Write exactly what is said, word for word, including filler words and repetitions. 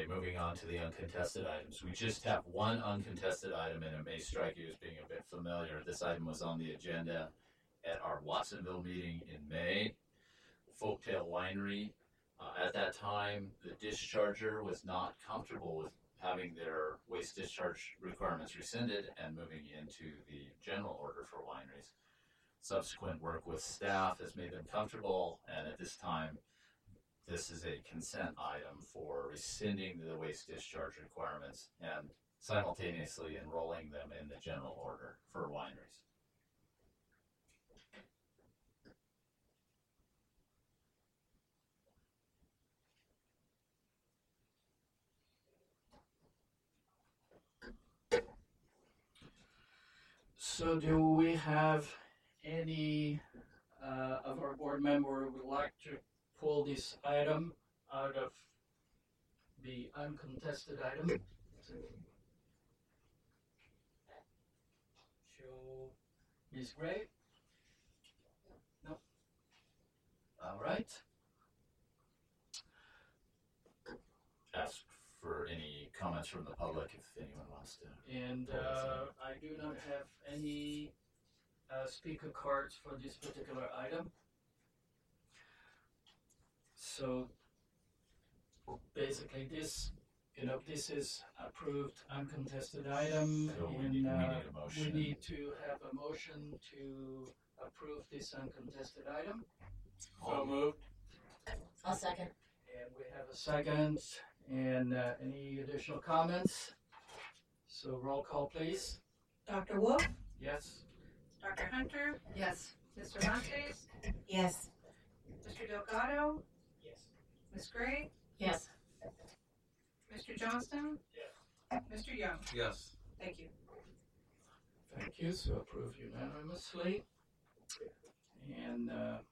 moving on to the uncontested items. We just have one uncontested item, and it may strike you as being a bit familiar. This item was on the agenda at our Watsonville meeting in May. Folktail Winery, uh, at that time, the discharger was not comfortable with having their waste discharge requirements rescinded and moving into the general order for wineries. Subsequent work with staff has made them comfortable, and at this time, this is a consent item for rescinding the waste discharge requirements and simultaneously enrolling them in the general order for wineries. So do we have any uh, of our board member who would like to pull this item out of the uncontested item? Show Miz Gray? No. All right. Ask for any comments from the public if anyone wants to. And uh, I do not have any uh, speaker cards for this particular item. So basically this, you know, this is approved uncontested item, So we and need, we uh, need a motion. we need to have a motion to approve this uncontested item. So moved. I'll second. And we have a second, and uh, any additional comments? So roll call, please. Doctor Wolf, Yes? Doctor Hunter, Yes. Mister Montes, Yes. Mister Delgado, Yes. Miz Gray, Yes. Mister Johnston, Mister Young. Yes. Thank you. Thank you, so approved unanimously. And uh,